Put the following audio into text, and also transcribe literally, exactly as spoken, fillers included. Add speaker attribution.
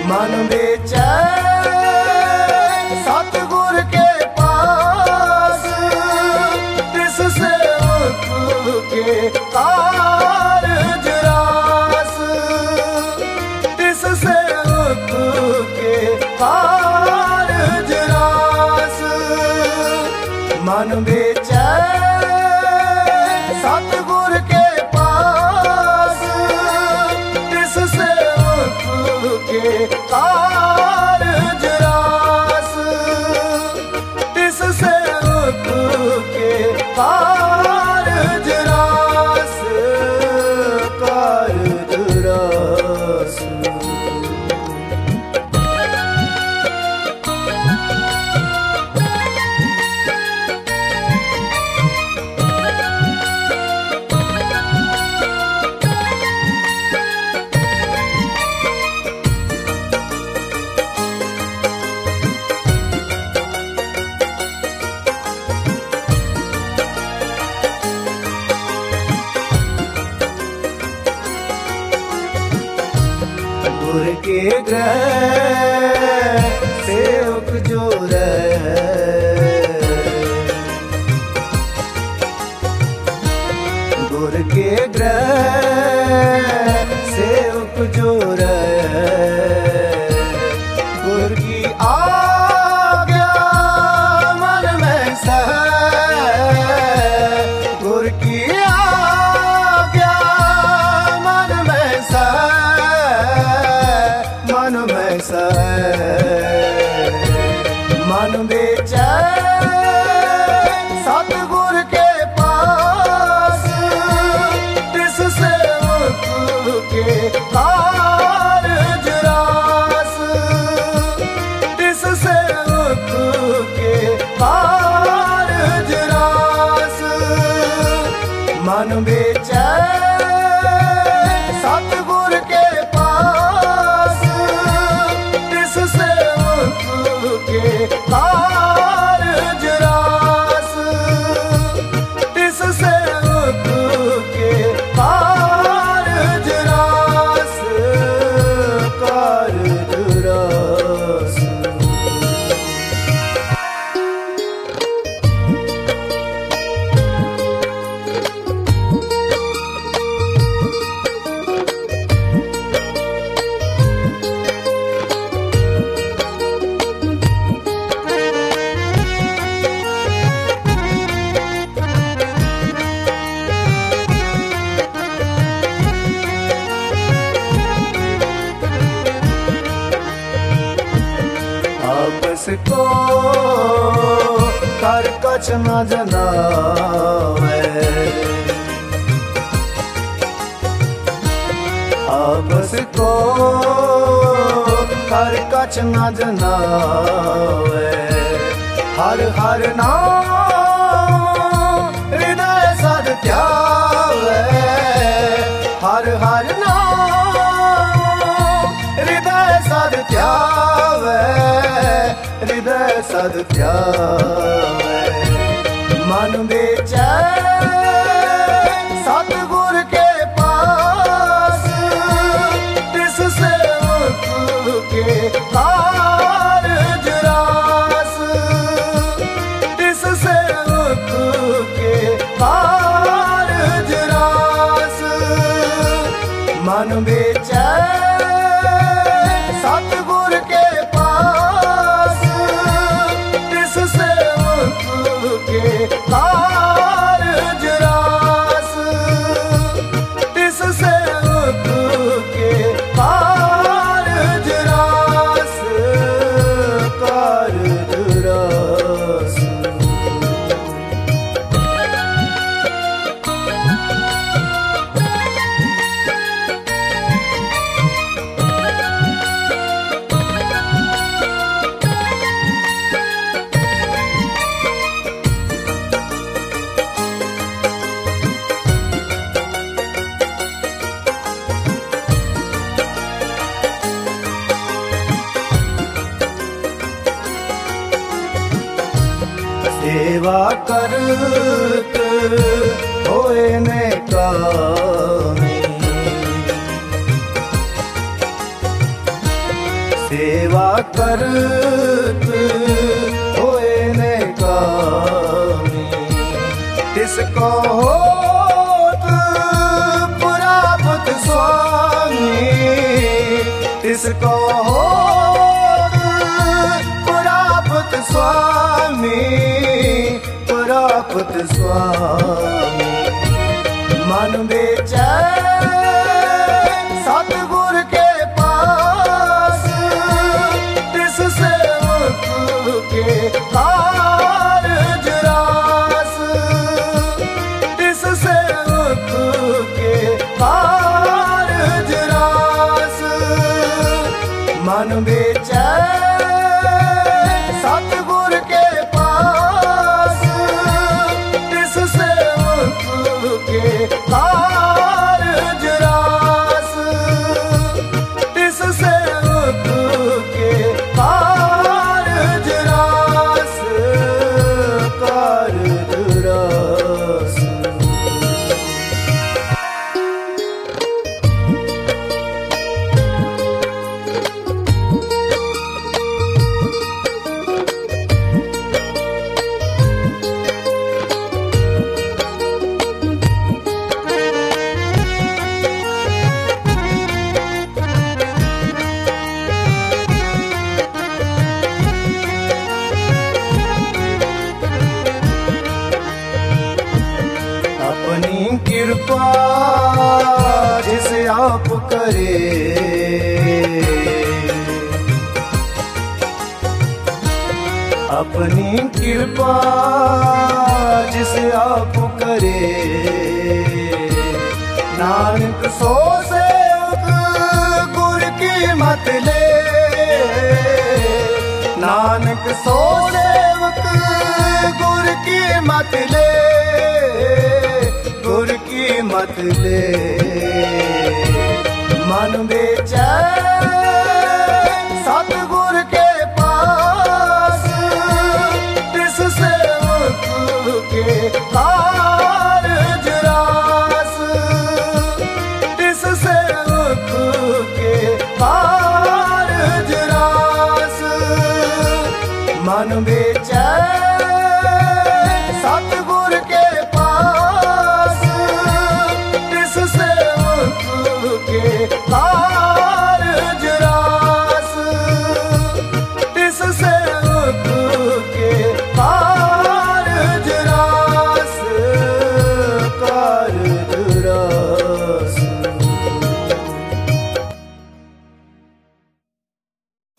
Speaker 1: मन बेचैन सतगुर के पास, तिस सेवक के कारज रास, तिस सेवक के कारज रास। मन बेचैन सतगुर के पास, तिस सेवक के कारज रास, तिस सेवक के कारज रास, कारज रास। गुर के ग्रह सेवक जो रहे, गुर के ग्रह सेवक जो रहे। गुर की आज्ञा मन में सहे, गुर की आज्ञा मन में सहे, मन में सहे। मन बेचैन सतगुर के पास, तिस सेवक के कारज रास, तिस सेवक के कारज रास। मन बेचैन सतगुर के पास, तिस सेवक के कारज रास, तिस सेवक के कारज रास, कारज रास। आपस को कर कछ न जनावे, आपस को कर कछ न जनावे। हर हर नाम हृदय सद ध्यावे, हर हर नाम हृदय सद ध्यावे, हृदय सद ध्यावे। मन बेचैन सतगुर के पास, तिस सेवक के कारज रास, तिस सेवक के कारज रास। मन बेचैन सतगुर के पास, तिस सेवक के कारज रास, तिस सेवक के कारज रास, कारज रास। सेवा करत होए ने कामी, सेवा करत होए ने कामी, तिसको होत प्राप्त स्वामी, तिसको होत प्राप्त स्वामी, प्राप्त स्वामी। मन बेचैन सतगुर के पास, तिस सेवक के कारज रास, तिस सेवक के कारज रास। मन बेचैन सतगुर के पास, तिस सेवक के कारज रास, तिस सेवक के कारज रास, कारज रास। अपनी कृपा जिसे आप करे, अपनी कृपा जिसे आप करे, नानक सो सेवक गुर की मत ले, नानक सो सेवक गुर की मत ले, गुर की मत ले। मन बेचैन सतगुर के पास, तिस सेवक के कारज रास, तिस सेवक के कारज रास। मन बेचैन